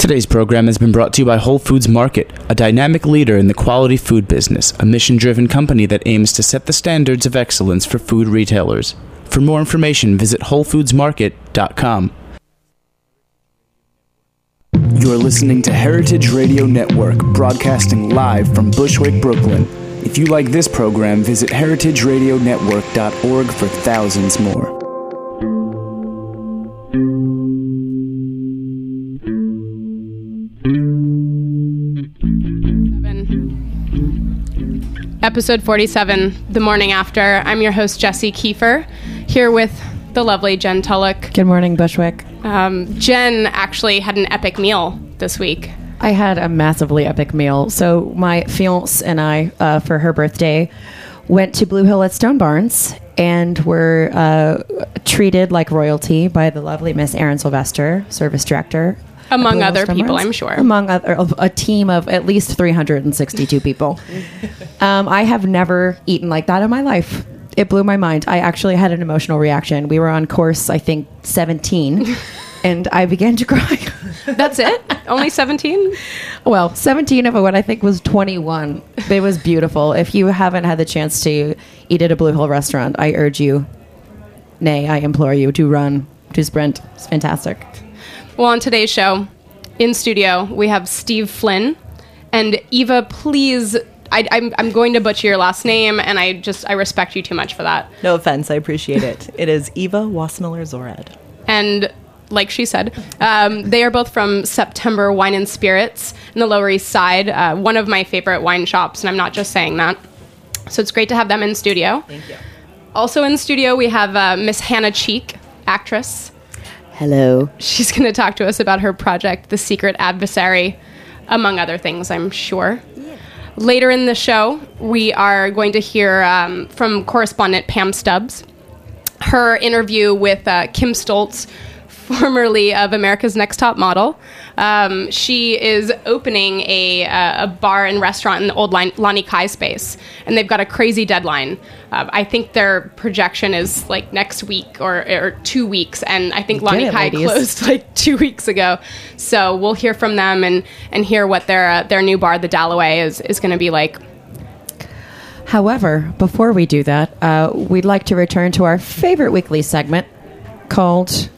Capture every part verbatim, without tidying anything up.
Today's program has been brought to you by Whole Foods Market, a dynamic leader in the quality food business, a mission-driven company that aims to set the standards of excellence for food retailers. For more information, visit whole foods market dot com. You're listening to Heritage Radio Network, broadcasting live from Bushwick, Brooklyn. If you like this program, visit heritage radio network dot org for thousands more. Episode forty-seven, The Morning After. I'm your host, Jessie Kiefer, here with the lovely Jen Tulloch. Good morning, Bushwick. Um, Jen actually had an epic meal this week. I had a massively epic meal. So my fiance and I, uh, for her birthday, went to Blue Hill at Stone Barns and were uh, treated like royalty by the lovely Miss Erin Sylvester, service director. Among other people, Barns. I'm sure. Among other, a team of at least three hundred sixty-two people. um, I have never eaten like that in my life. It blew my mind. I actually had an emotional reaction. We were on course, I think, seventeen, and I began to cry. That's it? Only seventeen? Well, seventeen of what I think was twenty-one. It was beautiful. If you haven't had the chance to eat at a Blue Hill restaurant, I urge you, nay, I implore you, to run, to sprint. It's fantastic. Well, on today's show, in studio, we have Steve Flynn. And Eva, please, I, I'm, I'm going to butcher your last name, and I just, I respect you too much for that. No offense, I appreciate it. It is Eva Wasmiller-Zorad. And like she said, um, they are both from September Wine and Spirits in the Lower East Side, uh, one of my favorite wine shops, and I'm not just saying that. So it's great to have them in studio. Thank you. Also in studio, we have uh, Miss Hannah Cheek, actress. Hello. She's going to talk to us about her project, The Secret Adversary, among other things, I'm sure. Yeah. Later in the show, we are going to hear um, from correspondent Pam Stubbs, her interview with uh, Kim Stoltz, formerly of America's Next Top Model. Um, she is opening a, uh, a bar and restaurant in the old Lani, Lani Kai space, and they've got a crazy deadline. Uh, I think their projection is like next week or, or two weeks, and I think Lani Kai closed like two weeks ago. So we'll hear from them and, and hear what their uh, their new bar, the Dalloway, is, is going to be like. However, before we do that, uh, we'd like to return to our favorite weekly segment called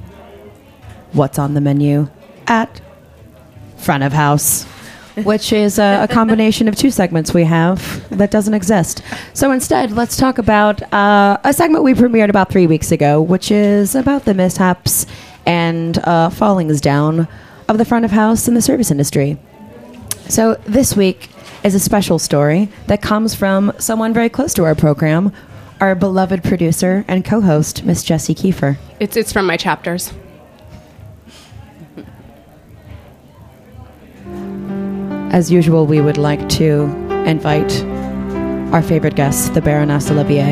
What's on the Menu at Front of House, which is a, a combination of two segments we have that doesn't exist. So instead, let's talk about uh, a segment we premiered about three weeks ago, which is about the mishaps and uh, fallings down of the front of house in the service industry. So this week is a special story that comes from someone very close to our program, our beloved producer and co-host, Miss Jessie Kiefer. It's it's from my chapters. As usual, we would like to invite our favorite guest, the Baroness Olivier.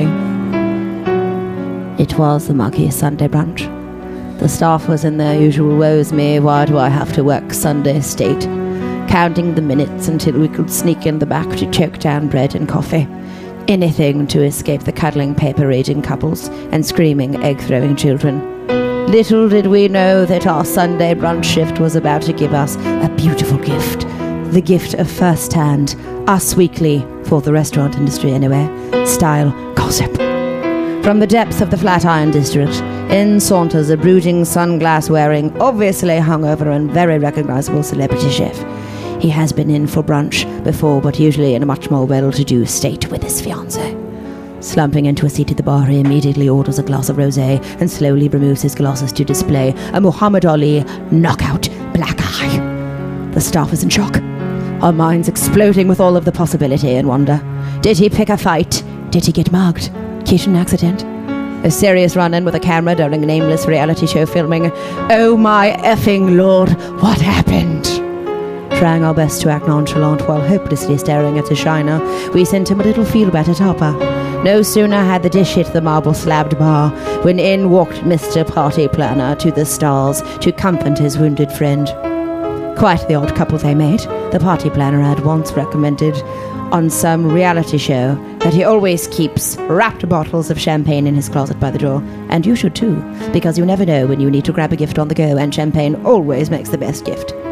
It was the Marquis Sunday brunch. The staff was in their usual woes me, why do I have to work Sunday state? Counting the minutes until we could sneak in the back to choke down bread and coffee. Anything to escape the cuddling paper-reading couples and screaming egg-throwing children. Little did we know that our Sunday brunch shift was about to give us a beautiful gift. The gift of first-hand, Us Weekly, for the restaurant industry anyway, style gossip. From the depths of the Flatiron District, in saunters a brooding, sunglass-wearing, obviously hungover and very recognizable celebrity chef. He has been in for brunch before, but usually in a much more well-to-do state with his fiancée. Slumping into a seat at the bar, he immediately orders a glass of rosé and slowly removes his glasses to display a Muhammad Ali knockout black eye. The staff is in shock. Our minds exploding with all of the possibility and wonder. Did he pick a fight? Did he get mugged? Kitchen accident? A serious run-in with a camera during nameless reality show filming? Oh my effing lord, what happened? Trying our best to act nonchalant while hopelessly staring at the shiner, we sent him a little feel-better topper. No sooner had the dish hit the marble-slabbed bar when in walked Mister Party Planner to the stars to comfort his wounded friend. Quite the odd couple they made. The party planner had once recommended on some reality show that he always keeps wrapped bottles of champagne in his closet by the door. And you should too, because you never know when you need to grab a gift on the go, and champagne always makes the best gift.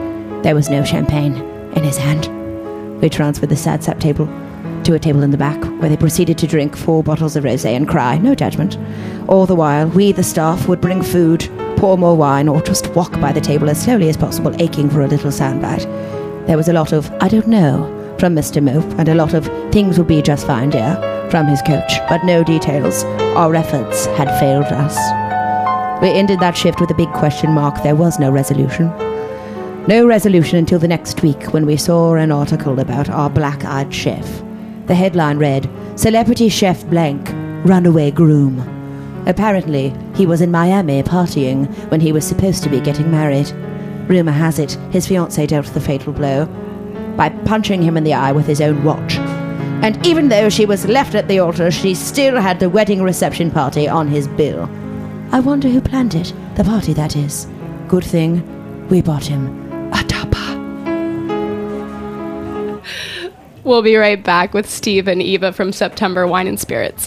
There was no champagne in his hand. We transferred the sad sap table to a table in the back, where they proceeded to drink four bottles of rosé and cry, no judgment. All the while, we, the staff, would bring food, pour more wine, or just walk by the table as slowly as possible, aching for a little soundbite. There was a lot of, I don't know, from Mister Mope, and a lot of, things will be just fine, dear, from his coach, but no details. Our efforts had failed us. We ended that shift with a big question mark. There was no resolution. No resolution until the next week, when we saw an article about our black-eyed chef. The headline read, Celebrity Chef Blank, Runaway Groom. Apparently, he was in Miami partying when he was supposed to be getting married. Rumor has it, his fiancée dealt the fatal blow by punching him in the eye with his own watch. And even though she was left at the altar, she still had the wedding reception party on his bill. I wonder who planned it. The party, that is. Good thing we bought him a tapa. We'll be right back with Steve and Eva from September Wine and Spirits.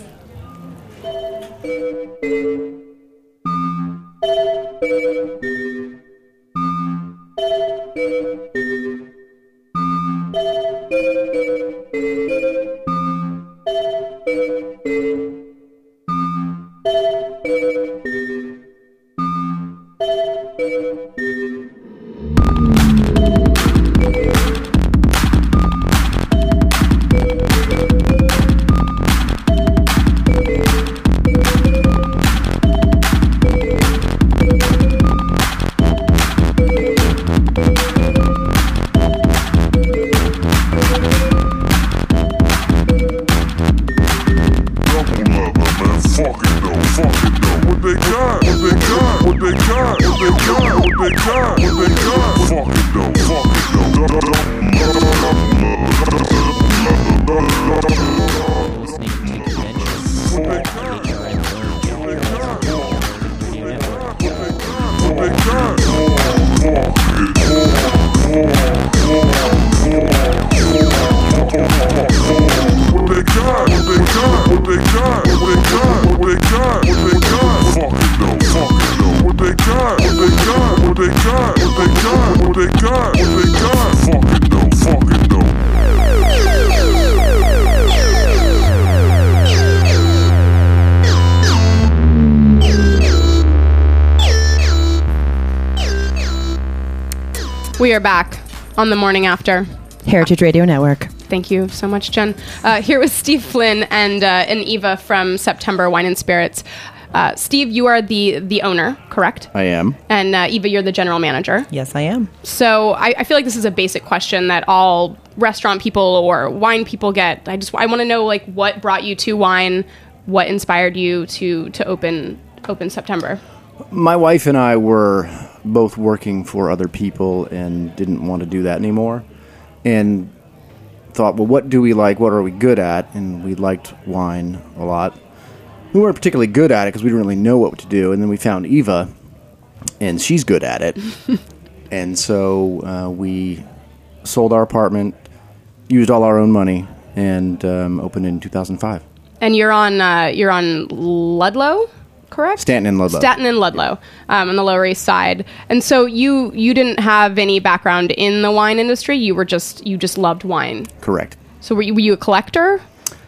We are back on the morning after. Heritage Radio Network. Thank you so much, Jen. Uh, here with Steve Flynn and uh, and Eva from September Wine and Spirits. Uh, Steve, you are the the owner, correct? I am. And uh, Eva, you're the general manager. Yes, I am. So I, I feel like this is a basic question that all restaurant people or wine people get. I just I want to know like what brought you to wine, what inspired you to to open open September. My wife and I were both working for other people and didn't want to do that anymore, and thought, well, what do we like? What are we good at? And we liked wine a lot. We weren't particularly good at it because we didn't really know what to do. And then we found Eva, and she's good at it. And so uh, we sold our apartment, used all our own money, and um, opened in two thousand five. And you're on uh, you're on Ludlow, correct? Stanton and Ludlow. Stanton and Ludlow, um, on the Lower East Side. And so you you didn't have any background in the wine industry. You were just you just loved wine. Correct. So were you, were you a collector?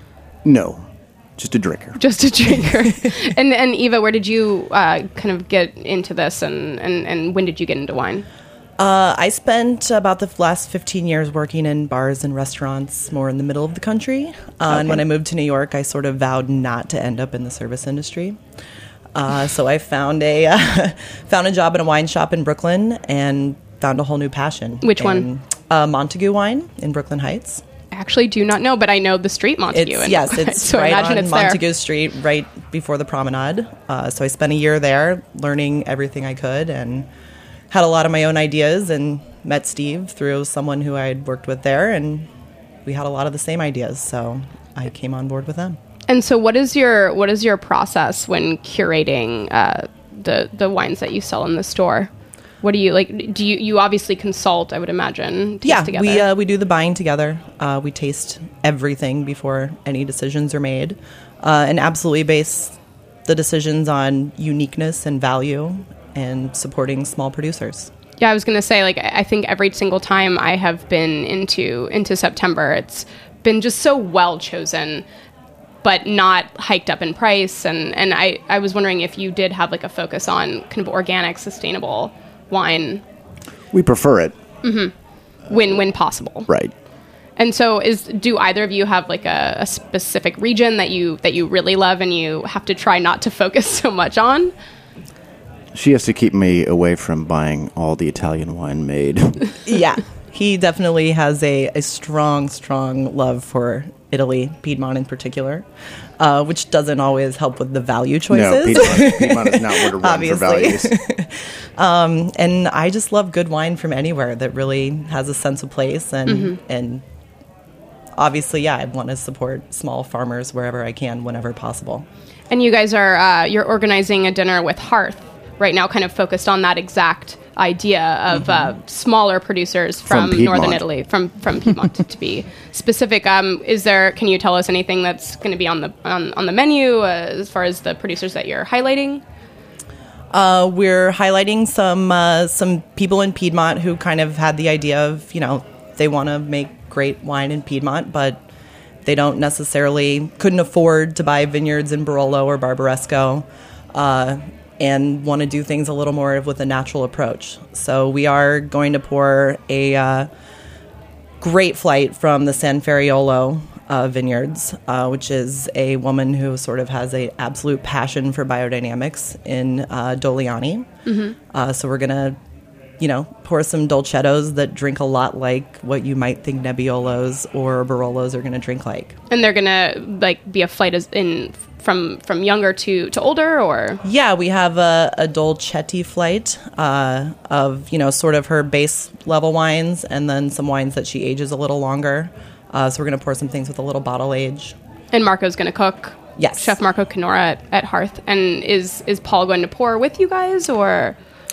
No, just a drinker. Just a drinker. and and Eva, where did you uh, kind of get into this, and, and, and when did you get into wine? Uh, I spent about the last fifteen years working in bars and restaurants more in the middle of the country. Uh, okay. And when I moved to New York, I sort of vowed not to end up in the service industry. Uh, so I found a uh, found a job in a wine shop in Brooklyn and found a whole new passion. Which in, one? Uh, Montague Wine in Brooklyn Heights. I actually do not know, but I know the street Montague. It's, in yes, Brooklyn it's Heights, so I right imagine on it's Montague there. Street, right before the promenade. Uh, so I spent a year there learning everything I could and had a lot of my own ideas and met Steve through someone who I had worked with there, and we had a lot of the same ideas, so I came on board with them. And so what is your what is your process when curating uh, the the wines that you sell in the store? What do you like? Do you you obviously consult? I would imagine. Taste Yeah, together. we uh, we do the buying together. Uh, we taste everything before any decisions are made, uh, and absolutely base the decisions on uniqueness and value and supporting small producers. Yeah, I was gonna say, like, I think every single time I have been into into September, it's been just so well chosen, but not hiked up in price. And, and I, I was wondering if you did have like a focus on kind of organic, sustainable wine. We prefer it. Mm-hmm. When when possible. Right. And so is do either of you have like a, a specific region that you that you really love and you have to try not to focus so much on? She has to keep me away from buying all the Italian wine made. Yeah. He definitely has a, a strong, strong love for Italy, Piedmont in particular, uh, which doesn't always help with the value choices. No, Piedmont, Piedmont is not where to run for values. um, and I just love good wine from anywhere that really has a sense of place. And, mm-hmm. and obviously, yeah, I want to support small farmers wherever I can, whenever possible. And you guys are, uh, you're organizing a dinner with Hearth right now, kind of focused on that exact idea of mm-hmm. uh, smaller producers from, from northern Italy, from from Piedmont to be specific. Um, is there? Can you tell us anything that's going to be on the on, on the menu uh, as far as the producers that you're highlighting? Uh, we're highlighting some uh, some people in Piedmont who kind of had the idea of, you know, they want to make great wine in Piedmont, but they don't necessarily couldn't afford to buy vineyards in Barolo or Barbaresco. Uh, and want to do things a little more with a natural approach. So we are going to pour a uh, great flight from the San Fariolo uh, vineyards, uh, which is a woman who sort of has a absolute passion for biodynamics in uh, Doliani. Mm-hmm. Uh, so we're going to, you know, pour some Dolcettos that drink a lot like what you might think Nebbiolos or Barolos are going to drink like. And they're going to like be a flight as in from from younger to, to older, or? Yeah, we have a, a Dolcetti flight uh, of, you know, sort of her base level wines and then some wines that she ages a little longer. Uh, so we're going to pour some things with a little bottle age. And Marco's going to cook? Yes. Chef Marco Canora at, at Hearth. And is, is Paul going to pour with you guys, or?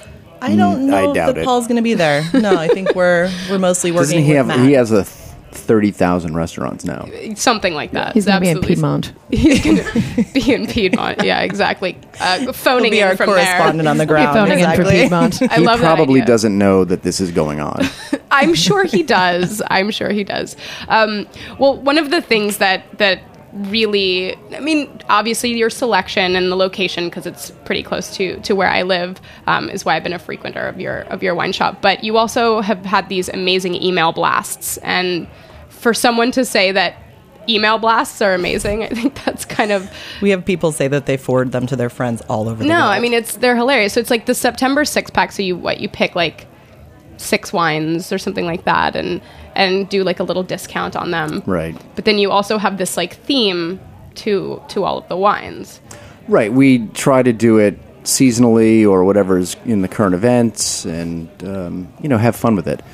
I don't know I doubt if it. Paul's going to be there. No, I think we're we're mostly working Doesn't he with have, Matt. He has a thirty thousand restaurants now. Something like that. He's going to be in Absolutely. Piedmont. He's going to be in Piedmont. Yeah, exactly. Uh, phoning He'll be in our from correspondent there. on the ground. Phoning in for exactly. Piedmont. I he love that probably idea. doesn't know that this is going on. I'm sure he does. I'm sure he does. Um, well, one of the things that that really, I mean, obviously your selection and the location, because it's pretty close to to where I live, um, is why I've been a frequenter of your of your wine shop. But you also have had these amazing email blasts, and for someone to say that email blasts are amazing, I think that's kind of... We have people say that they forward them to their friends all over the no, world. I mean, it's they're hilarious. So it's like the September six pack. So you what you pick like six wines or something like that, and and do like a little discount on them. Right. But then you also have this like theme to to all of the wines. Right. We try to do it seasonally or whatever's in the current events, and um, you know, have fun with it.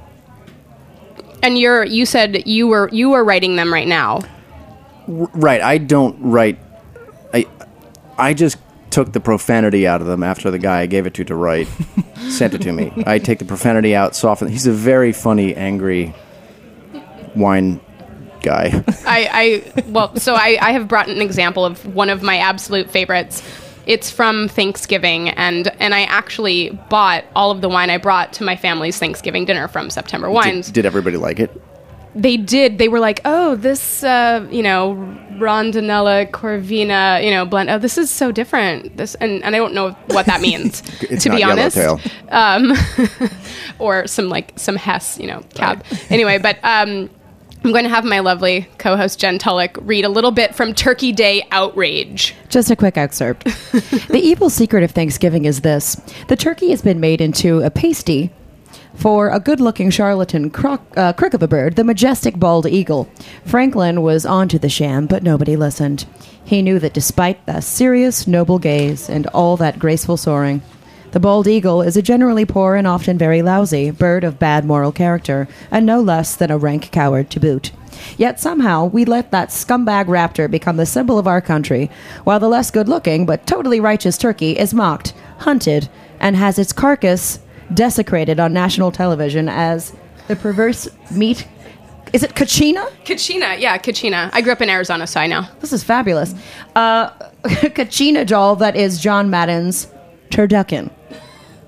And you're you said you were you were writing them right now. R- right. I don't write. I I just took the profanity out of them after the guy I gave it to to write sent it to me. I take the profanity out, soften. He's a very funny, angry wine guy. I, I well, so I, I have brought an example of one of my absolute favorites. It's from Thanksgiving, and and I actually bought all of the wine I brought to my family's Thanksgiving dinner from September Wines. Did, did everybody like it? They did. They were like, oh, this, uh, you know, Rondinella Corvina, you know, blend. Oh, this is so different. This, and, and I don't know what that means, It's to not be honest. Yellowtail. Um, or some like some Hess, you know, cab. Right. Anyway, but um, I'm going to have my lovely co-host Jen Tulloch read a little bit from Turkey Day Outrage. Just a quick excerpt. The evil secret of Thanksgiving is this. The turkey has been made into a pasty for a good-looking charlatan croc, uh, crook of a bird, the majestic bald eagle. Franklin was onto the sham, but nobody listened. He knew that despite that serious, noble gaze and all that graceful soaring, the bald eagle is a generally poor and often very lousy bird of bad moral character, and no less than a rank coward to boot. Yet somehow we let that scumbag raptor become the symbol of our country, while the less good-looking but totally righteous turkey is mocked, hunted, and has its carcass desecrated on national television as the perverse meat. Is it Kachina? Kachina, yeah, Kachina. I grew up in Arizona, so I know. This is fabulous. Uh, Kachina doll that is John Madden's turducken.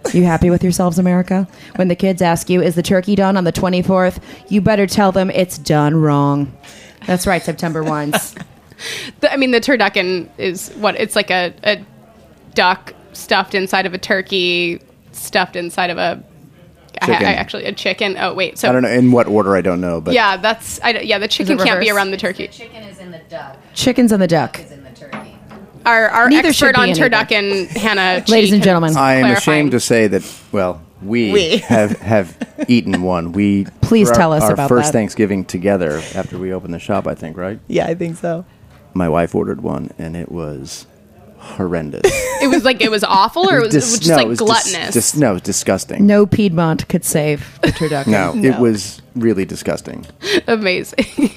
You happy with yourselves, America? When the kids ask you, is the turkey done on the twenty-fourth? You better tell them it's done wrong. That's right, September wines. The, I mean, the turducken is what? It's like a, a duck stuffed inside of a turkey, stuffed inside of a... I, I actually, a chicken. Oh, wait. So I don't know in what order. I don't know, but yeah, that's I, yeah. The chicken can't be around the turkey. The chicken is in the duck. Chicken's in the duck. Is in the turkey. Our our Neither should expert be on anything. turducken, Hannah. G, Ladies and can gentlemen. I am clarify. ashamed to say that. Well, we, We. have have eaten one. We Please for tell our, us our about first that. Thanksgiving together after we opened the shop. I think right. Yeah, I think so. My wife ordered one, and it was horrendous. It was like it was awful, or it was, Dis- it was just no, like it was dis- gluttonous. dis- no, it was disgusting. No Piedmont could save the turducken. No, it No. was really disgusting. Amazing.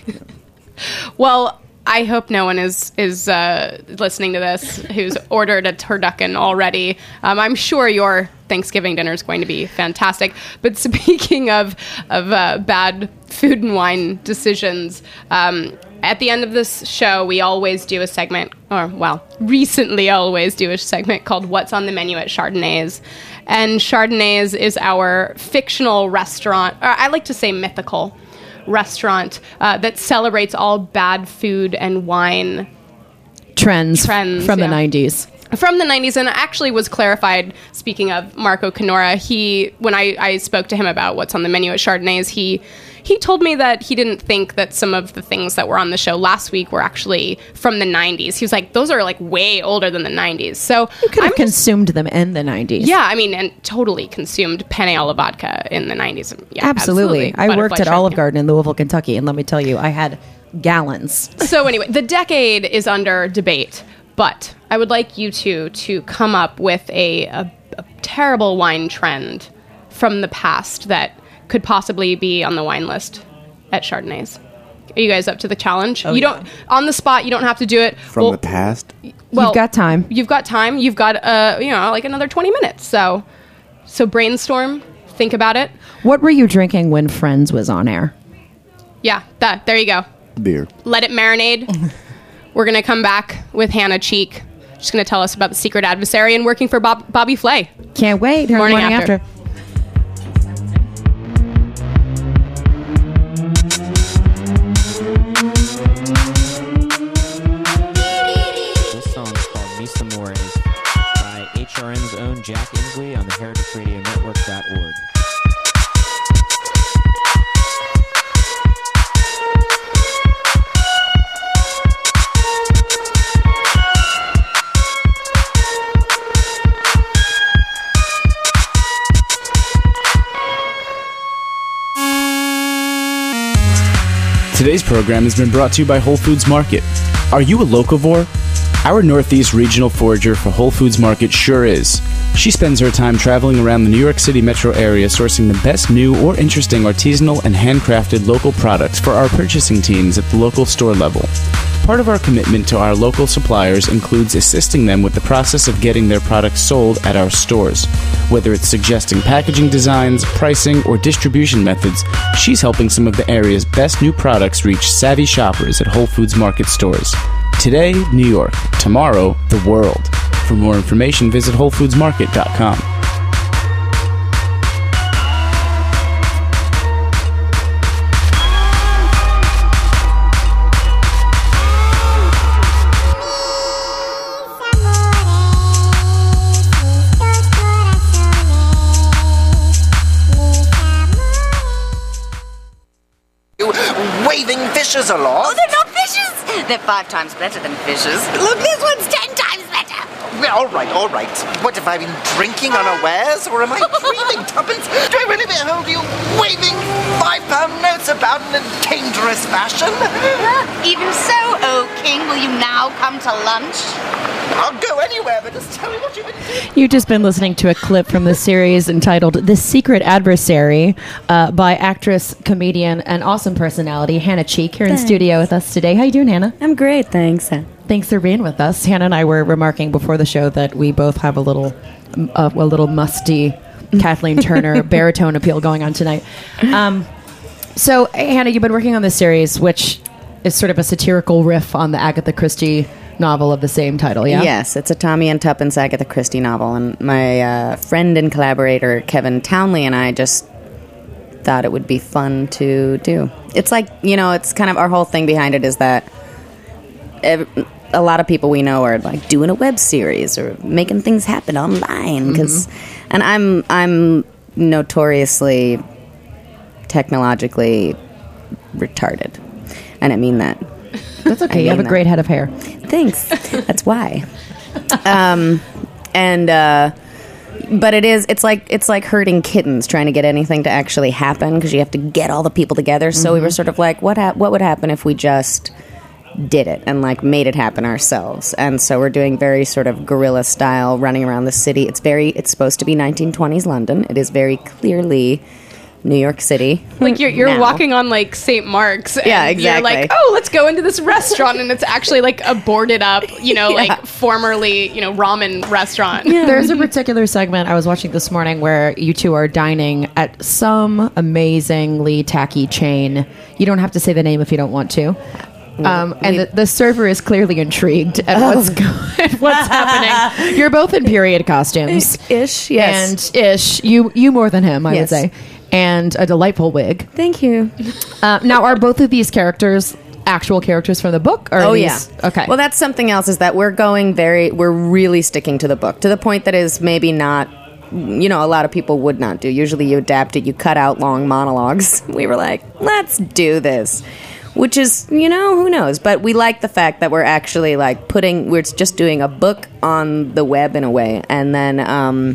Well, I hope no one is is uh, listening to this who's ordered a turducken already. Um, I'm sure your Thanksgiving dinner is going to be fantastic. But speaking of of uh, bad food and wine decisions, um, at the end of this show, we always do a segment, or well, recently always do a segment called "What's on the Menu at Chardonnays," and Chardonnays is our fictional restaurant, or I like to say mythical restaurant uh, that celebrates all bad food and wine Trends, Trends, from yeah. the nineties. from the nineties, and actually was clarified. Speaking of Marco Canora, he when I, I spoke to him about what's on the menu at Chardonnays, he he told me that he didn't think that some of the things that were on the show last week were actually from the nineties. He was like, those are like way older than the nineties. So You could have I'm just- consumed them in the nineties. yeah, I mean, and totally consumed penne alla vodka in the nineties. Yeah, Absolutely. I worked Butterfly at Olive shrimp, yeah. Garden in Louisville, Kentucky, and let me tell you, I had gallons. So anyway, the decade is under debate, but I would like you two to come up with a, a, a terrible wine trend from the past that could possibly be on the wine list at Chardonnays. Are you guys up to the challenge? you don't on the spot. You don't have to do it From Well, the past, Well, You've got time. You've got time. You've got uh, you know, like another twenty minutes. So, so brainstorm. Think about it. What were you drinking when Friends was on air? Yeah, that. There you go. beer. Let it marinate. We're going to come back with Hannah Cheek. She's going to tell us about the secret adversary and working for Bob, Bobby Flay. Can't wait. Here on Morning Morning After. after. This song is called Mis Amores by H R N's own Jack Inslee on the heritage radio network dot org. Today's program has been brought to you by Whole Foods Market. Are you a locavore? Our Northeast regional forager for Whole Foods Market sure is. She spends her time traveling around the New York City metro area sourcing the best new or interesting artisanal and handcrafted local products for our purchasing teams at the local store level. Part of our commitment to our local suppliers includes assisting them with the process of getting their products sold at our stores. Whether it's suggesting packaging designs, pricing, or distribution methods, she's helping some of the area's best new products reach savvy shoppers at Whole Foods Market stores. Today, New York. Tomorrow, the world. For more information, visit whole foods market dot com. Waving fishes along. Oh, they're not fishes! They're five times better than fishes. Look, this one's ten times better! Well, all right, all right. What, have I been drinking unawares, or am I dreaming, Tuppence? Do I really behold you waving five-pound notes about in a dangerous fashion? Even so, O King, will you now come to lunch? I'll go anywhere, but just tell me what you've been doing. You've just been listening to a clip from the series entitled The Secret Adversary uh, by actress, comedian, and awesome personality Hannah Cheek here in studio with us today. How you doing, Hannah? I'm great, thanks. Thanks for being with us. Hannah and I were remarking before the show that we both have a little, uh, a little musty Kathleen Turner baritone appeal going on tonight. Um, so, Hannah, you've been working on this series, which is sort of a satirical riff on the Agatha Christie novel of the same title, yeah? Yes, it's a Tommy and Tuppence Agatha Christie novel, and my uh, friend and collaborator Kevin Townley and I just thought it would be fun to do. It's like, you know, it's kind of our whole thing behind it is that ev- a lot of people we know are like doing a web series or making things happen online, because, mm-hmm. and I'm I'm notoriously technologically retarded, and I mean that. That's okay. You have a great head of hair. Thanks. That's why. Um, and uh, but it is. It's like it's like herding kittens, trying to get anything to actually happen, because you have to get all the people together. So mm-hmm. we were sort of like, what ha- what would happen if we just did it and like made it happen ourselves? And so we're doing very sort of guerrilla style, running around the city. It's very. It's supposed to be nineteen twenties London. It is very clearly New York City. Like you're you're now. walking on like Saint Mark's. And yeah, exactly. You're like, oh, let's go into this restaurant, and it's actually like a boarded up, you know, Yeah. like formerly, you know, ramen restaurant. Yeah. There's a particular segment I was watching this morning where you two are dining at some amazingly tacky chain. You don't have to say the name if you don't want to. Um, and the, the server is clearly intrigued at Oh. what's go- at what's happening. You're both in period costumes, Ish, yes. and ish. You you more than him, I Yes. would say, and a delightful wig. Thank you. Uh, now, are both of these characters actual characters from the book? Or are Oh these- yeah. Okay. Well, that's something else. Is that we're going very. We're really sticking to the book to the point that is maybe not. You know, a lot of people would not do. Usually, you adapt it. You cut out long monologues. We were like, let's do this. Which is, you know, who knows? But we like the fact that we're actually, like, putting... We're just doing a book on the web in a way. And then, um...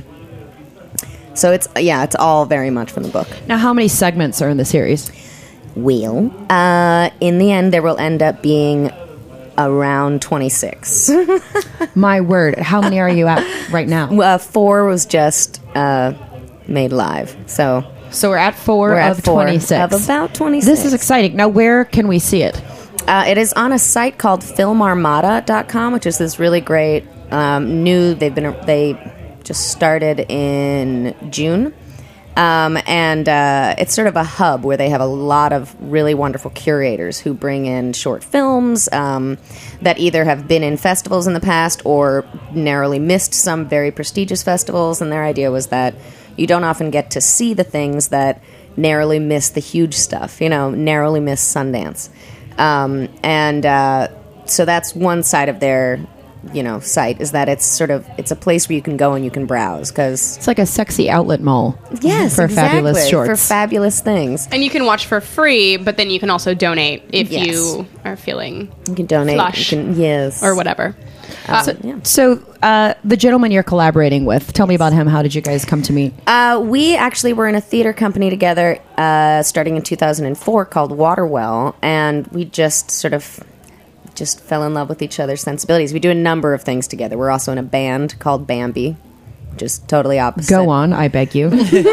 So it's, yeah, it's all very much from the book. Now, how many segments are in the series? Wheel. Uh, in the end, there will end up being around twenty-six. My word. How many are you at right now? Uh, four was just uh, made live. So... So we're at four We're of at four twenty-six. of about twenty-six. This is exciting. Now, where can we see it? Uh, it is on a site called film armada dot com, which is this really great um, new. They've been they just started in June, um, and uh, it's sort of a hub where they have a lot of really wonderful curators who bring in short films um, that either have been in festivals in the past or narrowly missed some very prestigious festivals. And their idea was that you don't often get to see the things that narrowly miss the huge stuff, you know, narrowly miss Sundance. Um, and uh, so that's one side of their, you know, site, is that it's sort of, it's a place where you can go and you can browse, because... It's like a sexy outlet mall. Yes, for exactly, fabulous shorts. for fabulous things. And you can watch for free, but then you can also donate if Yes. you are feeling You can donate. flush You can, yes. or whatever. Uh, So, yeah. so uh, the gentleman you're collaborating with, tell me about him. How did you guys come to meet? Uh, we actually were in a theater company together uh, starting in two thousand four called Waterwell, and we just sort of just fell in love with each other's sensibilities. We do a number of things together. We're also in a band called Bambi, which is totally opposite. Go on, I beg you.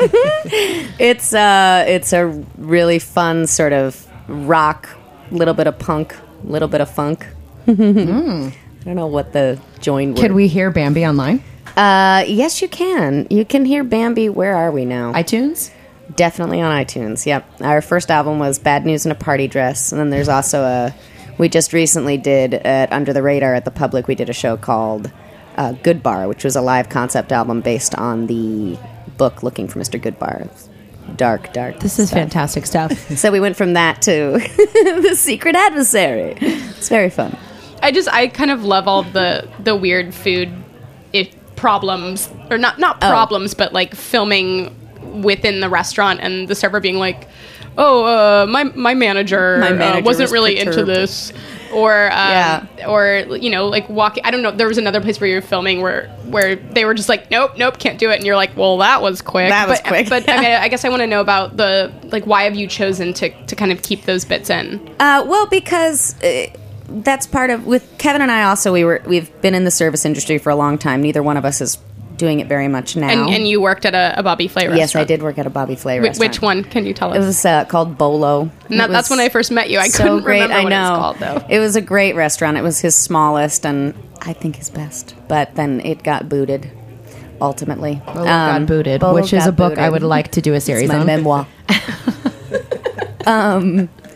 It's uh, it's a really fun sort of rock, little bit of punk, little bit of funk. mm. I don't know what the joined word. Can we hear Bambi online? Uh, yes, you can. You can hear Bambi. Where are we now? iTunes? Definitely on iTunes. Yep. Our first album was Bad News in a Party Dress, and then there's also a. We just recently did at Under the Radar at the Public. We did a show called uh, Goodbar, which was a live concept album based on the book Looking for Mister Goodbar. It's dark, dark. This is stuff. fantastic stuff. So we went from that to The Secret Adversary. It's very fun. I just I kind of love all the the weird food if problems or not not Oh. problems but like filming within the restaurant and the server being like, oh uh, my my manager, My uh, manager wasn't was really into perturbed. this, or um, Yeah. or you know like walking. I don't know. There was another place where you were filming where where they were just like, nope, nope, can't do it, and you're like, well, that was quick. That was but, quick. But I mean, I guess I want to know about the like why have you chosen to to kind of keep those bits in? Uh, well, because uh, that's part of with Kevin and I. Also, we were we've been in the service industry for a long time. Neither one of us is doing it very much now. And, and you worked at a, a Bobby Flay restaurant. Yes, I did work at a Bobby Flay Wh- restaurant. Which one? Can you tell us? It was uh, called Bolo. And that, It that's was when I first met you. I so couldn't great. remember I what know. it was called, though. It was a great restaurant. It was his smallest, and I think his best. But then it got booted. Ultimately, Bolo got booted, Bolo which is got a book I booted. would like to do a series It's my on. memoir. um,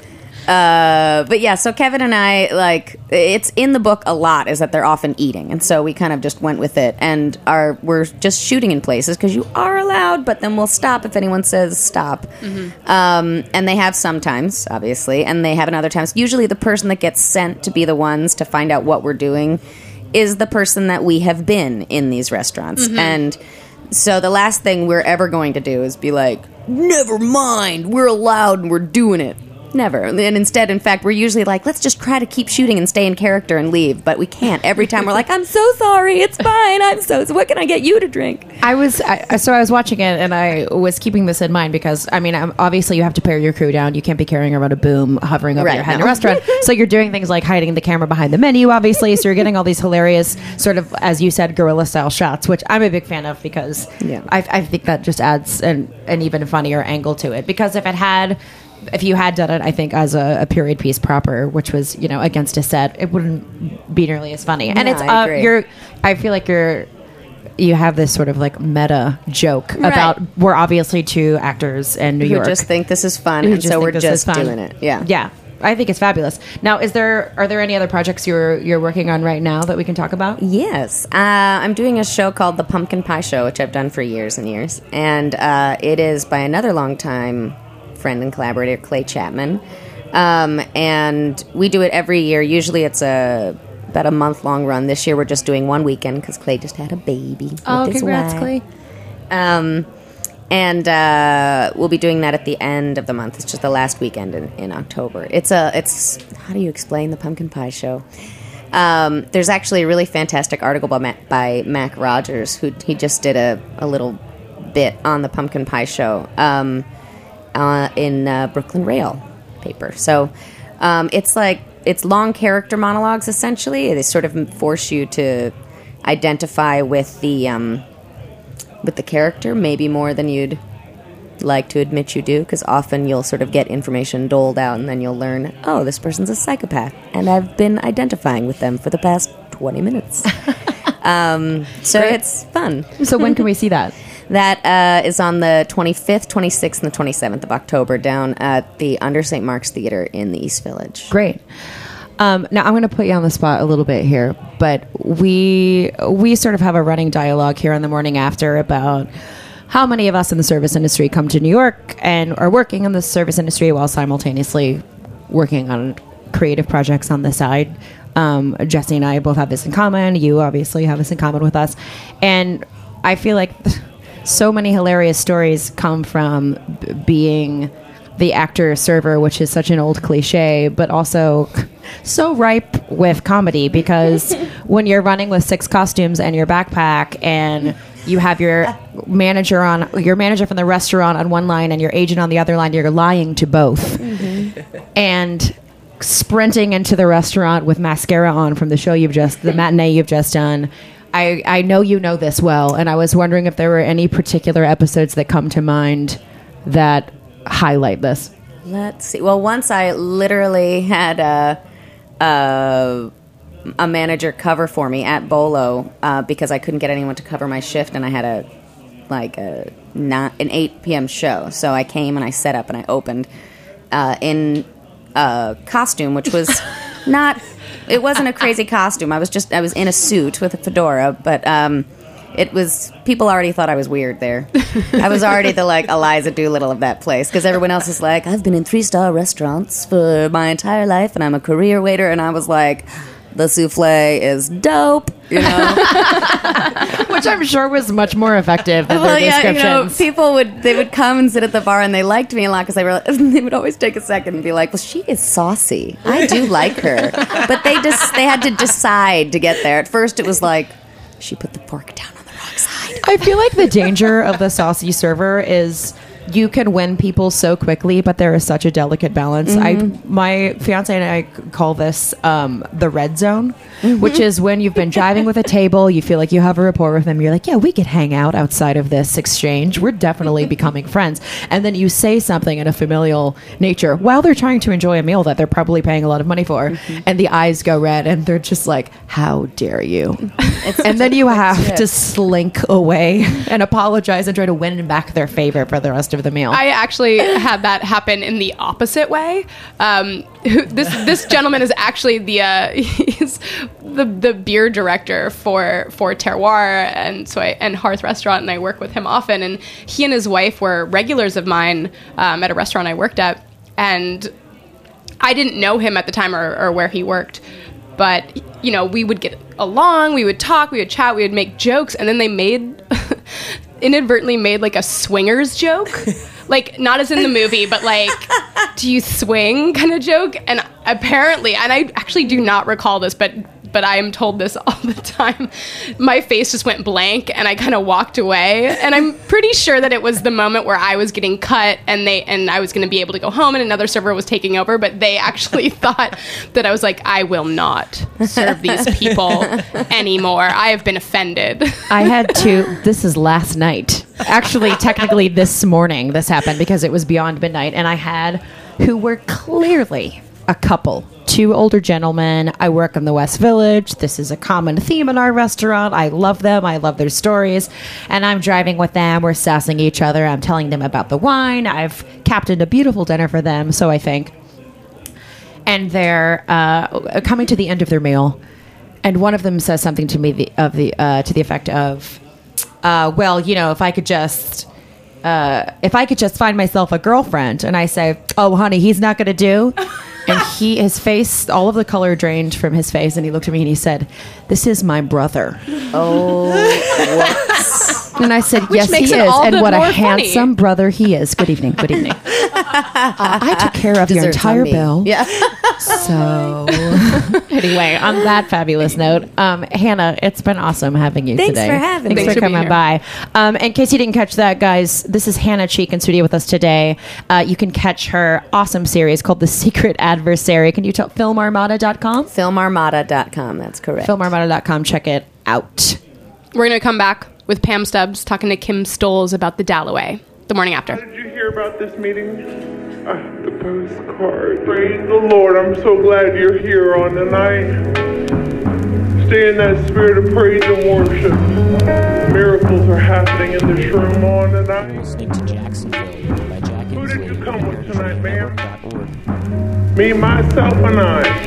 uh, but yeah, so Kevin and I, like, it's in the book a lot is that they're often eating, and so we kind of just went with it, and are we're just shooting in places because you are allowed, but then we'll stop if anyone says stop. Mm-hmm. Um, and they have sometimes, obviously, and they have in other times. Usually, the person that gets sent to be the ones to find out what we're doing is the person that we have been in these restaurants, mm-hmm. and so the last thing we're ever going to do is be like, never mind, we're allowed and we're doing it. Never. And instead, in fact, we're usually like, let's just try to keep shooting and stay in character and leave. But we can't. Every time we're like, I'm so sorry. It's fine. I'm so, so what can I get you to drink? I was, I, so I was watching it and I was keeping this in mind because, I mean, I'm, obviously you have to pare your crew down. You can't be carrying around a boom hovering over Right, your head no. in a restaurant. So you're doing things like hiding the camera behind the menu, obviously. So you're getting all these hilarious sort of, as you said, guerrilla style shots, which I'm a big fan of because Yeah. I, I think that just adds an, an even funnier angle to it. Because if it had... If you had done it, I think, as a, a period piece proper, which was, you know, against a set, it wouldn't be nearly as funny. And Yeah, it's, I uh, agree. you're, I feel like you're, you have this sort of like meta joke Right. about we're obviously two actors in New Who York. just think this is fun, who and so think we're this is just fun. doing it. Yeah. Yeah. I think it's fabulous. Now, is there, are there any other projects you're, you're working on right now that we can talk about? Yes. Uh, I'm doing a show called The Pumpkin Pie Show, which I've done for years and years. And uh, it is by another longtime friend and collaborator, Clay Chapman. Um, and we do it every year. Usually it's a about a month-long run. This year we're just doing one weekend because Clay just had a baby. Oh, with his congrats, wife. Clay. Um, and uh, we'll be doing that at the end of the month. It's just the last weekend in, in October. It's a, it's, how do you explain the Pumpkin Pie Show? Um, there's actually a really fantastic article by Mac, by Mac Rogers, who he just did a, a little bit on the Pumpkin Pie Show um, uh, in uh, Brooklyn Rail paper. So um, it's like, it's long character monologues, essentially. They sort of force you to identify with the um, with the character, maybe more than you'd like to admit you do, because often you'll sort of get information doled out and then you'll learn, oh, this person's a psychopath, and I've been identifying with them for the past twenty minutes. um, so Great. it's fun. So when can we see that? That uh, is on the twenty-fifth, twenty-sixth, and the twenty-seventh of October down at the Under Saint Mark's Theater in the East Village. Great. Um, now I'm going to put you on the spot a little bit here, but we we sort of have a running dialogue here on the morning after about how many of us in the service industry come to New York and are working in the service industry while simultaneously working on creative projects on the side. Um, Jesse and I both have this in common. You obviously have this in common with us, and I feel like so many hilarious stories come from b- being the actor server, which is such an old cliche, but also so ripe with comedy, because when you're running with six costumes and your backpack and you have your manager on your manager from the restaurant on one line and your agent on the other line, you're lying to both. Mm-hmm. And sprinting into the restaurant with mascara on from the show you've just the matinee you've just done. I, I know you know this well, and I was wondering if there were any particular episodes that come to mind that highlight this. Let's see. Well, once I literally had a a, a manager cover for me at Bolo uh, because I couldn't get anyone to cover my shift, and I had a like a not an eight p.m. show. So I came and I set up and I opened uh, in a costume, which was not. It wasn't a crazy costume. I was just I was in a suit with a fedora, but. Um, It was, people already thought I was weird there. I was already the, like, Eliza Doolittle of that place, because everyone else is like, I've been in three-star restaurants for my entire life, and I'm a career waiter, and I was like, the souffle is dope, you know? Which I'm sure was much more effective than Well, their yeah, you know, descriptions. people would, they would come and sit at the bar, and they liked me a lot, because they were, they would always take a second and be like, well, she is saucy. I do like her. But they just, they had to decide to get there. At first, it was like, she put the fork down on the wrong side. I feel like the danger of the saucy server is you can win people so quickly, but there is such a delicate balance. Mm-hmm. I, my fiance and I call this um, the red zone, mm-hmm. which is when you've been driving with a table, you feel like you have a rapport with them. You're like, yeah, we could hang out outside of this exchange. We're definitely becoming friends. And then you say something in a familial nature while they're trying to enjoy a meal that they're probably paying a lot of money for. Mm-hmm. And the eyes go red and they're just like, how dare you? It's and then you have shit. to slink away and apologize and try to win back their favor for the rest of of the meal. I actually had that happen in the opposite way. Um, who, this this gentleman is actually the uh, he's the the beer director for for Terroir and so I, and Hearth Restaurant, and I work with him often. And he and his wife were regulars of mine um, at a restaurant I worked at, and I didn't know him at the time or, or where he worked. But, you know, we would get along, we would talk, we would chat, we would make jokes, and then they made, inadvertently made, like, a swingers joke. Like, not as in the movie, but, like, do you swing kind of joke? And apparently, and I actually do not recall this, but but I am told this all the time, my face just went blank, and I kind of walked away. And I'm pretty sure that it was the moment where I was getting cut, and they and I was going to be able to go home, and another server was taking over, but they actually thought that I was like, I will not serve these people anymore. I have been offended. I had to, this is last night. Actually, technically this morning this happened because it was beyond midnight, and I had, who were clearly a couple, two older gentlemen. I work in the West Village. This is a common theme in our restaurant. I love them. I love their stories. And I'm driving with them. We're sassing each other. I'm telling them about the wine. I've captained a beautiful dinner for them, so I think. And they're uh, coming to the end of their meal, and one of them says something to me the, of the uh, to the effect of, uh, "Well, you know, if I could just." Uh, if I could just find myself a girlfriend. And I say, oh, honey, he's not going to do. And he, his face, all of the color drained from his face. And he looked at me and he said, this is my brother. Oh, what? And I said, Which yes, he makes is. it all And the what a more funny. handsome brother he is. Good evening. Good evening. Uh, I took care of your Desserts entire on me. bill. Yeah. So anyway, on that fabulous note, um, Hannah, it's been awesome having you Thanks today. for having Thanks me. for Thanks for being coming by. Um, in case you didn't catch that, guys, this is Hannah Cheek in studio with us today. Uh, you can catch her awesome series called The Secret Adversary. Can you tell film armada dot com? film armada dot com, that's correct. film armada dot com. Check it out. We're going to come back with Pam Stubbs talking to Kim Stolz about the Dalloway the morning after. How did you hear about this meeting? Uh, the postcard. Praise the Lord. I'm so glad you're here on the night. Stay in that spirit of praise and worship. Miracles are happening in this room on the night. Listening to Jacksonville by Jack Who did you Inslee, come with tonight, ma'am? heritage radio network dot org. Me, myself, and I.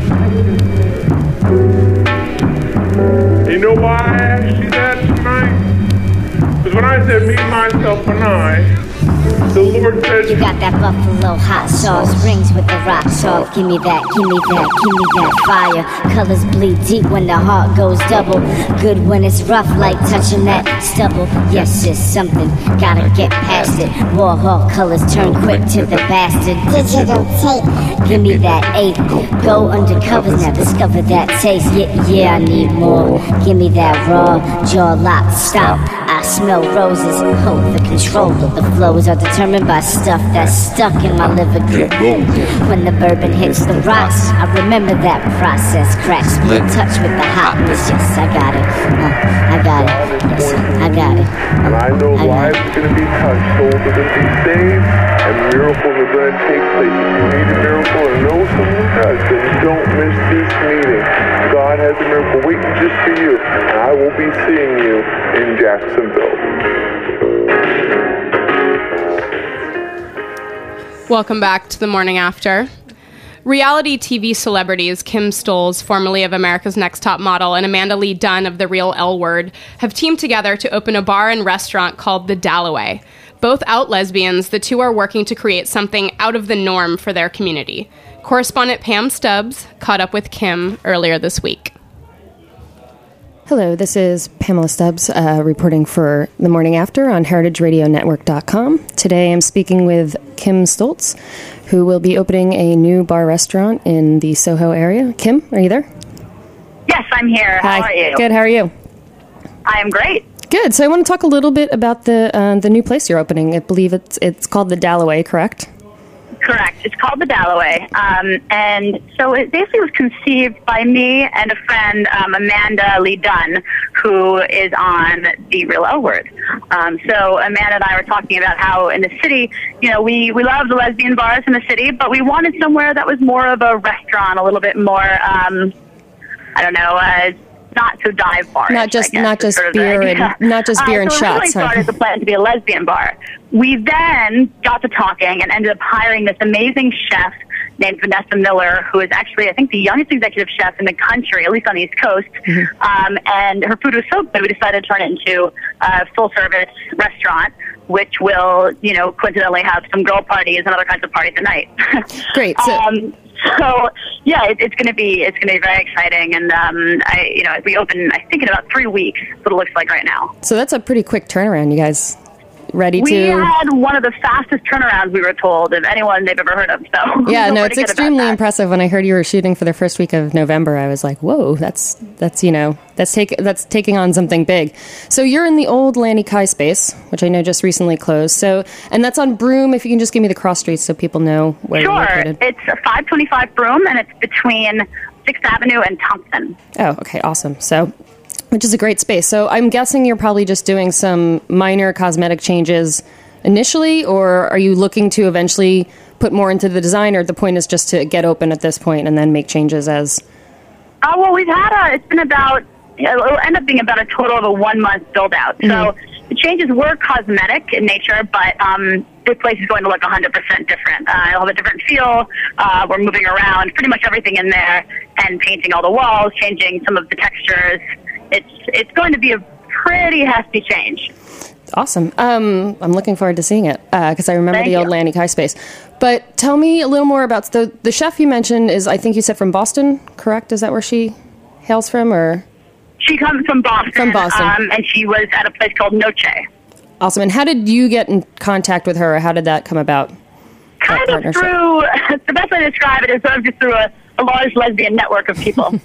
You know why I asked you that tonight? Because when I said me, myself, and I, the Lord said, You got that buffalo hot sauce, rings with the rock salt. Give me that, give me that, give me that fire. Colors bleed deep when the heart goes double. Good when it's rough, like touching that stubble. Yes, it's something, gotta get past it. Warhawk colors turn quick to the bastard. Digital tape. Give me that eight. Go undercover now, discover that taste. Yeah, yeah, I need more. Give me that raw, jaw locked, stop. I smell roses, hold the control of the flows are determined by stuff that's stuck in my liver. When the bourbon hits the rocks, I remember that process. Crack, split, touch with the hotness. Yes, I got it. Uh, I got it. Yes, I got it. Uh, and I know I got lives it. are going to be touched, souls are going to be saved, and miracles are going to take place. If you need a miracle or know someone does, then don't miss this meeting. God has a miracle waiting just for you, and I will be seeing you in Jacksonville. Welcome back to the morning after. Reality T V celebrities Kim Stolz, formerly of America's Next Top Model, and Amanda Lee Dunn of The Real L Word have teamed together to open a bar and restaurant called The Dalloway. Both out lesbians, the two are working to create something out of the norm for their community. Correspondent Pam Stubbs caught up with Kim earlier this week. Hello, this is Pamela Stubbs uh, reporting for The Morning After on heritage radio network dot com. Today I'm speaking with Kim Stolz, who will be opening a new bar restaurant in the Soho area. Kim, are you there? Yes, I'm here. How Hi. are you? Good, how are you? I am great. Good. So I want to talk a little bit about the uh, the new place you're opening. I believe it's it's called the Dalloway, correct? Correct. It's called the Dalloway. Um, and so it basically was conceived by me and a friend, um, Amanda Lee Dunn, who is on The Real L Word. Um, so Amanda and I were talking about how in the city, you know, we, we love the lesbian bars in the city, but we wanted somewhere that was more of a restaurant, a little bit more, um, I don't know, uh, not to dive bars. Not just I guess, not is just sort of the beer idea. and not just beer uh, and so shots. It really started huh? as a plan to be a lesbian bar. We then got to talking and ended up hiring this amazing chef named Vanessa Miller, who is actually, I think, the youngest executive chef in the country, at least on the East Coast. Mm-hmm. Um, and her food was so good, we decided to turn it into a full-service restaurant, which will, you know, coincidentally have some girl parties and other kinds of parties at night. Great. So, um, so yeah, it, it's going to be it's going to be very exciting, and um, I, you know, we open I think in about three weeks. That's what it looks like right now. so that's a pretty quick turnaround, you guys. Ready We to... had one of the fastest turnarounds we were told of anyone they've ever heard of. So Yeah, we feel no, pretty it's good about extremely that. impressive. When I heard you were shooting for the first week of November, I was like, "Whoa, that's that's you know that's take that's taking on something big." So you're in the old Lanny Kai space, which I know just recently closed. So, and that's on Broome. If you can just give me the cross streets so people know where you're Sure, located. it's five twenty-five Broome, and it's between Sixth Avenue and Thompson. Oh, okay, awesome. So, which is a great space. So I'm guessing you're probably just doing some minor cosmetic changes initially, or are you looking to eventually put more into the design, or the point is just to get open at this point and then make changes as... Oh, well, we've had a, it's been about, it'll end up being about a total of a one-month build-out. So Mm-hmm. the changes were cosmetic in nature, but um, this place is going to look one hundred percent different. Uh, it'll have a different feel. Uh, we're moving around pretty much everything in there and painting all the walls, changing some of the textures. It's, it's going to be a pretty hefty change. Awesome. Um, I'm looking forward to seeing it because I remember Thank the old you. Lanny Kai space. But tell me a little more about the the chef you mentioned. Is I think you said from Boston, correct? Is that where she hails from, or She comes from Boston. From Boston. Um, and she was at a place called Noche. awesome? And how did you get in contact with her? Or how did that come about? Kind that of partnership? through, the best way to describe it is sort of just through a, a large lesbian network of people.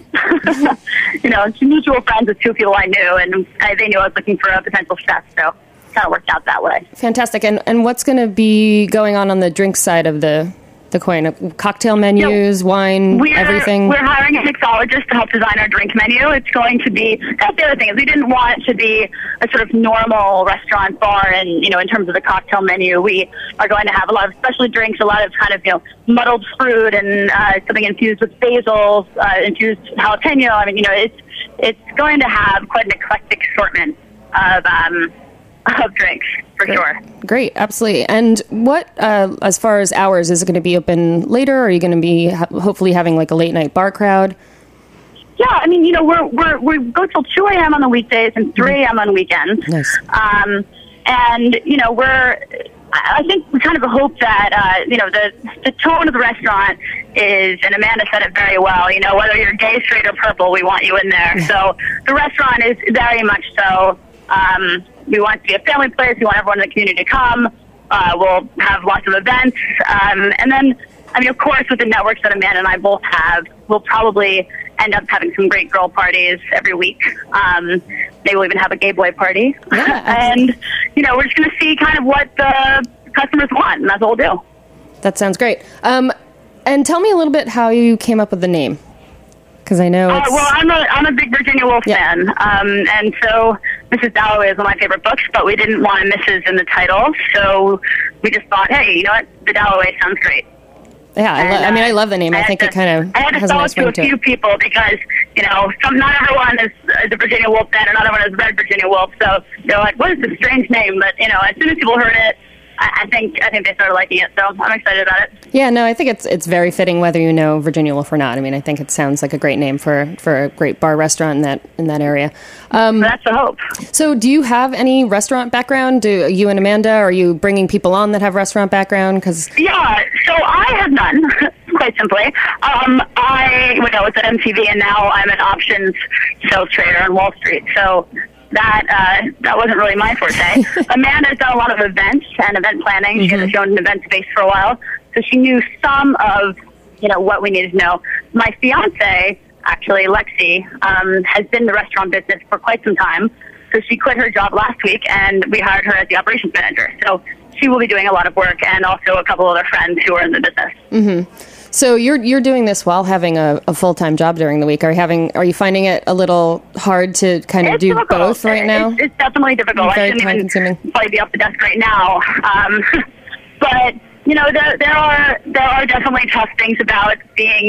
You know, mutual friends with two people I knew, and I, they knew I was looking for a potential chef, so it kind of worked out that way. Fantastic. And and what's going to be going on on the drink side of the the coin? Cocktail menus, wine, We're, everything. We're hiring a mixologist to help design our drink menu. It's going to be, that's the other thing, is we didn't want it to be a sort of normal restaurant bar, and, you know, in terms of the cocktail menu, we are going to have a lot of specialty drinks, a lot of kind of, you know, muddled fruit and uh, something infused with basil, uh, infused jalapeno. I mean, you know, it's, it's going to have quite an eclectic assortment of, um, of drinks, for Great. sure. Great, absolutely. And what, uh, as far as hours, is it going to be open later? Or are you going to be ha- hopefully having like a late night bar crowd? Yeah, I mean, you know, we're, we're, we go till two a.m. on the weekdays and three a.m. on weekends. Nice. Um, and, you know, we're, I think we kind of hope that, uh, you know, the, the tone of the restaurant is, and Amanda said it very well, you know, whether you're gay, straight, or purple, we want you in there. So the restaurant is very much so, um, we want it to be a family place. We want everyone in the community to come. Uh, we'll have lots of events. Um, and then, I mean, of course, with the networks that Amanda and I both have, we'll probably end up having some great girl parties every week. Um, maybe we'll even have a gay boy party. Yeah, and, you know, we're just going to see kind of what the customers want, and that's what we'll do. That sounds great. Um, and tell me a little bit how you came up with the name. Because I know Uh, it's... well, I'm a, I'm a big Virginia Woolf fan, um, and so Missus Dalloway is one of my favorite books, but we didn't want a Missus in the title, so we just thought, hey, you know what, the Dalloway sounds great. Yeah, I, lo- And, I mean, uh, I love the name. I, had think to- it kind of I had to has a sell nice it to ring a to few it. people because, you know, some, not everyone is, is a Virginia Woolf fan, or not everyone has read Virginia Woolf, so they're like, what is this strange name? But, you know, as soon as people heard it, I, I think I think they started liking it, so I'm excited about it. Yeah, no, I think it's it's very fitting whether you know Virginia Woolf or not. I mean, I think it sounds like a great name for, for a great bar restaurant in that in that area. Um, That's the hope. So, do you have any restaurant background? Do you and Amanda, are you bringing people on that have restaurant background? Because Yeah, so I have none, quite simply. Um, I, when I was at M T V, and now I'm an options sales trader on Wall Street, so that uh, that wasn't really my forte. Amanda's done a lot of events and event planning. She has owned an event space for a while, so she knew some of, you know, what we needed to know. My fiance, actually, Lexi, um, has been in the restaurant business for quite some time, so she quit her job last week, and we hired her as the operations manager. So she will be doing a lot of work, and also a couple other friends who are in the business. hmm So you're you're doing this while having a, a full time job during the week. Are you having Are you finding it a little hard to kind of It's do difficult. both right now? It's, it's definitely difficult. Very I shouldn't even time-consuming. probably be off the desk right now. Um, but you know, there there are there are definitely tough things about being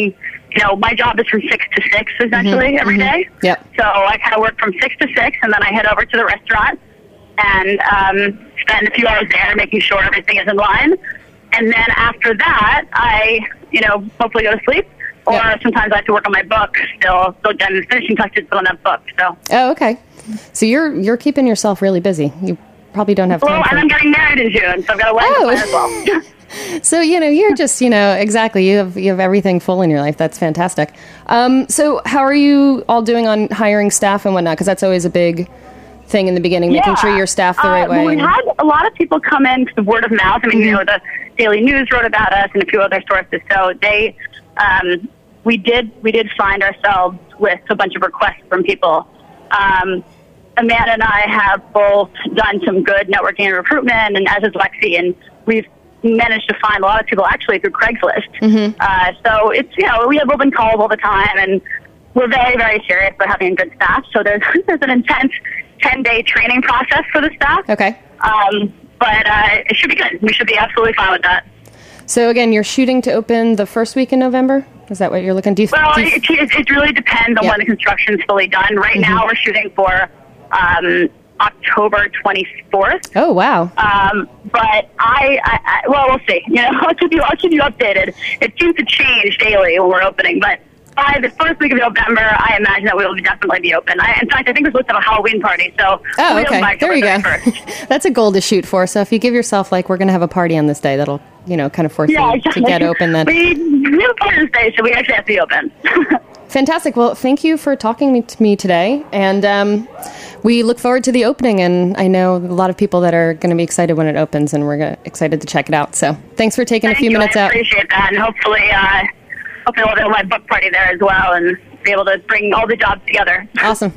you know, my job is from six to six essentially Mhm, every mhm. day. Yep. So I kind of work from six to six, and then I head over to the restaurant and um, spend a few hours there making sure everything is in line. And then after that, I, you know, hopefully go to sleep. Or sometimes I have to work on my book still, still getting finishing touches on that book. So. Oh, okay. So you're you're keeping yourself really busy. You probably don't have time Well, for and I'm getting married in June, so I've got a wedding Oh. plan as well. So, you know, you're just, you know, exactly. You have you have everything full in your life. That's fantastic. Um, so how are you all doing on hiring staff and whatnot? Because that's always a big thing in the beginning, making sure you're staffed the Uh, right well, way. we had a lot of people come in to word of mouth. I mean, you know, the Daily News wrote about us and a few other sources. So they, um, we did, we did find ourselves with a bunch of requests from people. Um, Amanda and I have both done some good networking and recruitment, and as is Lexi, and we've managed to find a lot of people actually through Craigslist. Mm-hmm. Uh, so it's, you know, we have open calls all the time, and we're very, very serious about having a good staff. So there's there's an intense ten-day training process for the staff. Okay. Um, but uh, it should be good. We should be absolutely fine with that. So again, you're shooting to open the first week in November? Is that what you're looking to do? Well, do you- it, it, it really depends on Yeah. when the construction's fully done. Right Mhm. now, we're shooting for um, October twenty-fourth. Oh, wow. Um, but I, I, I, well, we'll see. You know, I'll keep you, I'll keep you updated. It seems to change daily when we're opening, but by the first week of November, I imagine that we will definitely be open. I, in fact, I think we're supposed to have a Halloween party, so Oh, we'll be open by okay. There you October go. thirty-first. That's a goal to shoot for. So if you give yourself, like, we're going to have a party on this day, that'll, you know, kind of force Yeah, you exactly. to get open then. We, we have a party this day, so we actually have to be open. Fantastic. Well, thank you for talking me- to me today. And um, we look forward to the opening. And I know a lot of people that are going to be excited when it opens, and we're gonna, excited to check it out. So thanks for taking Thank a few you. minutes I out. appreciate that, and hopefully, uh, hopefully we'll have my book party there as well, and be able to bring all the jobs together. Awesome.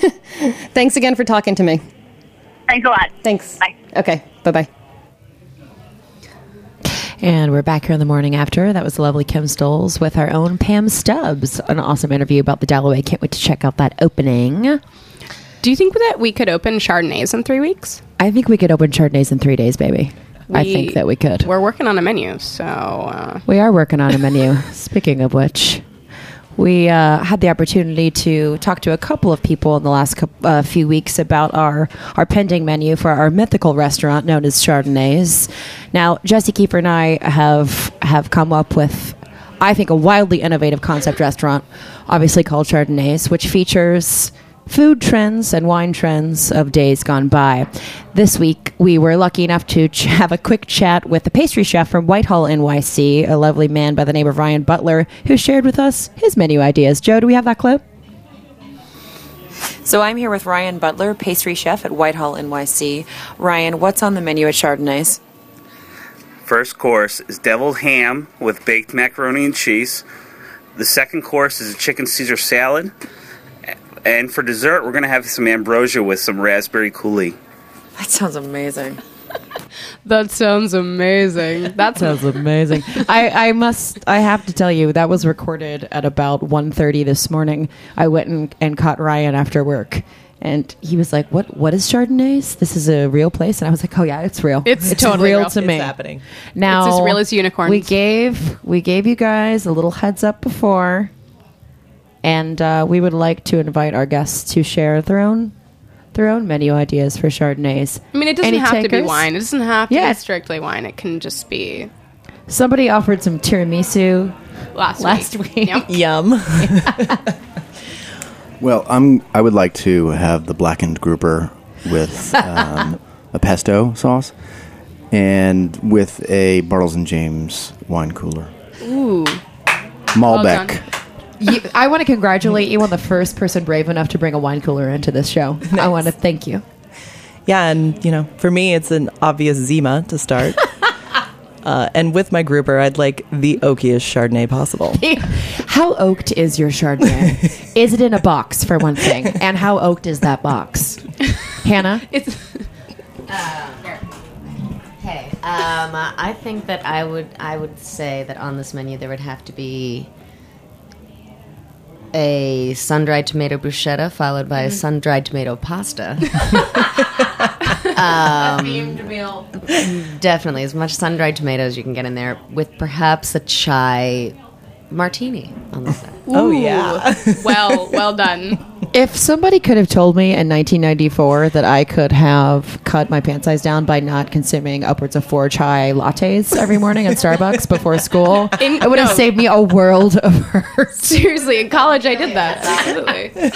Thanks again for talking to me. Thanks a lot. Thanks. Bye. Okay. Bye-bye. And we're back here in the morning after. That was the lovely Kim Stoles with our own Pam Stubbs. An awesome interview about the Dalloway. Can't wait to check out that opening. Do you think that we could open Chardonnays in three weeks? I think we could open Chardonnays in three days, baby. I We- think that we could. We're working on a menu, so uh, We are working on a menu. Speaking of which, we uh, had the opportunity to talk to a couple of people in the last coup uh, few weeks about our, our pending menu for our mythical restaurant known as Chardonnays. Now, Jesse Kiefer and I have have come up with, I think, a wildly innovative concept restaurant, obviously called Chardonnays, which features food trends and wine trends of days gone by. This week, we were lucky enough to ch- have a quick chat with the pastry chef from Whitehall, N Y C, a lovely man by the name of Ryan Butler, who shared with us his menu ideas. Joe, do we have that clip? So I'm here with Ryan Butler, pastry chef at Whitehall, N Y C. Ryan, what's on the menu at Chardonnays? First course is deviled ham with baked macaroni and cheese. The second course is a chicken Caesar salad. And for dessert, we're going to have some ambrosia with some raspberry coulis. That sounds amazing. that sounds amazing. That sounds amazing. I, I must, I have to tell you, that was recorded at about one thirty this morning. I went and, and caught Ryan after work. And he was like, "What? What is Chardonnays? This is a real place." And I was like, "Oh yeah, it's real. It's totally real real. to It's me. happening. Now It's as real as unicorns. We gave we gave you guys a little heads up before, and uh, we would like to invite our guests to share their own their own menu ideas for Chardonnays. I mean, it doesn't Any have to be takers? wine. It doesn't have to Yeah. be strictly wine. It can just be Somebody offered some tiramisu last, last week. week. Yep. Yum. Well, I'm. I would like to have the blackened grouper with um, a pesto sauce, and with a Bartles and James wine cooler. Ooh. Malbec. You, I want to congratulate you on the first person brave enough to bring a wine cooler into this show. I want to thank you. Yeah, and you know, for me, it's an obvious Zima to start. uh, and with my grouper, I'd like the oakiest Chardonnay possible. How oaked is your Chardonnay? Is it in a box, for one thing? And how oaked is that box? Hannah? It's Okay. Um, I think that I would I would say that on this menu there would have to be a sun-dried tomato bruschetta followed by a sun-dried tomato pasta. um, themed meal. Definitely as much sun-dried tomatoes you can get in there, with perhaps a chai martini on the side. Oh, yeah. well, well done. If somebody could have told me in nineteen ninety-four that I could have cut my pant size down by not consuming upwards of four chai lattes every morning at Starbucks before school, In- it would have no. saved me a world of hurt. Seriously, in college I did that. Absolutely.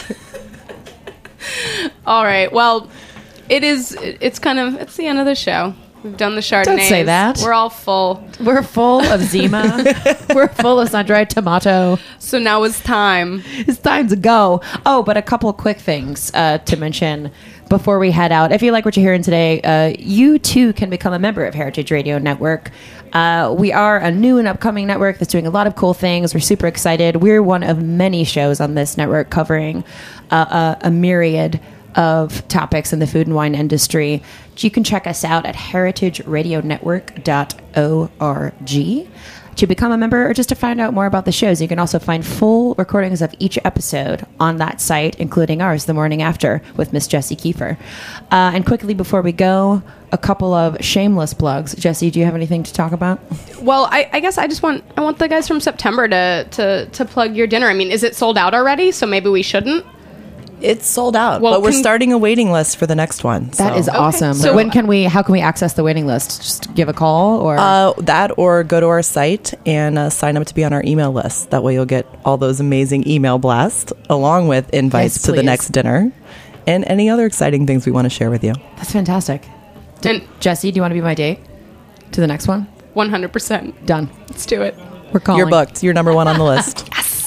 All right. Well, it is. It's kind of. It's the end of the show. We've done the Chardonnays. Don't say that. We're all full. We're full of Zima. We're full of sun-dried tomato. So now it's time. It's time to go. Oh, but a couple quick things uh, to mention before we head out. If you like what you're hearing today, uh, you too can become a member of Heritage Radio Network. Uh, we are a new and upcoming network that's doing a lot of cool things. We're super excited. We're one of many shows on this network covering uh, a, a myriad of topics in the food and wine industry. You can check us out at heritage radio network dot org to become a member or just to find out more about the shows. You can also find full recordings of each episode on that site, including ours, The Morning After, with Miss Jessie Kiefer. Uh, and quickly before we go, a couple of shameless plugs. Jessie, do you have anything to talk about? Well, I, I guess I just want I want the guys from September to, to to plug your dinner. I mean, is it sold out already? So maybe we shouldn't. It's sold out, Well, but we're can- starting a waiting list for the next one. That so. is awesome. So- when can we? How can we access the waiting list? Just give a call, or Uh, that or go to our site and uh, sign up to be on our email list. That way you'll get all those amazing email blasts along with invites Yes, to the please. next dinner and any other exciting things we want to share with you. that's fantastic. D- And- Jessie, do you want to be my date to the next one? one hundred percent. Done. Let's do it. We're calling. You're booked. You're number one on the list.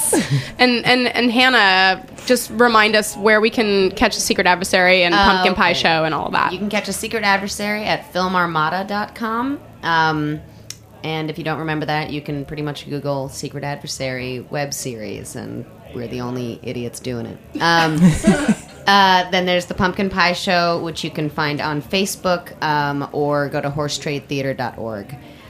And and and Hannah, just remind us where we can catch the Secret Adversary and Oh, Pumpkin Pie okay. Show and all of that. You can catch a Secret Adversary at film armada dot com. Um, and if you don't remember that, you can pretty much Google Secret Adversary web series, and we're the only idiots doing it. Um, uh, then there's the Pumpkin Pie Show, which you can find on Facebook um, or go to horse trade theater dot org.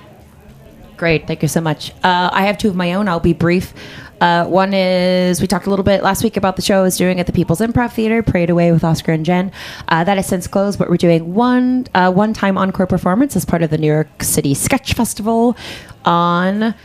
Great. Thank you so much. Uh, I have two of my own. I'll be brief. Uh, one is, we talked a little bit last week about the show I was doing at the People's Improv Theater, Parade Away with Oscar and Jen. Uh, that has since closed, but we're doing one uh, one-time encore performance as part of the New York City Sketch Festival on uh,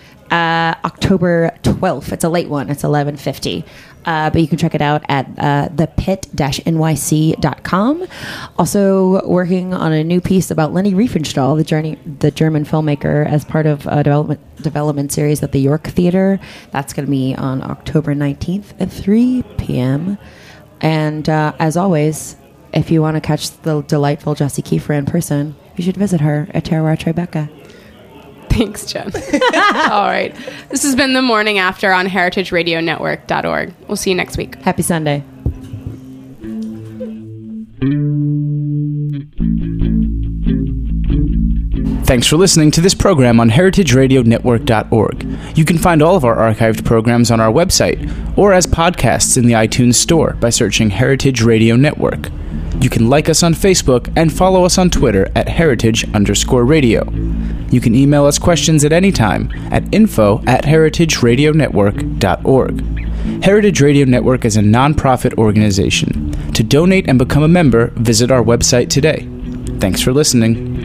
October twelfth. It's a late one. It's eleven fifty. Uh, but you can check it out at uh, the pit dash N Y C dot com. Also working on a new piece about Leni Riefenstahl, the, journey, the German filmmaker, as part of a development development series at the York Theater. That's going to be on October nineteenth at three p.m. And uh, as always, if you want to catch the delightful Jessie Kiefer in person, you should visit her at Terroir Tribeca. Thanks, Jen. All right. This has been The Morning After on heritage radio network dot org. We'll see you next week. Happy Sunday. Thanks for listening to this program on heritage radio network dot org. You can find all of our archived programs on our website or as podcasts in the iTunes Store by searching Heritage Radio Network. You can like us on Facebook and follow us on Twitter at heritage underscore radio. You can email us questions at any time at info at heritage radio network dot org. Heritage Radio Network is a nonprofit organization. To donate and become a member, visit our website today. Thanks for listening.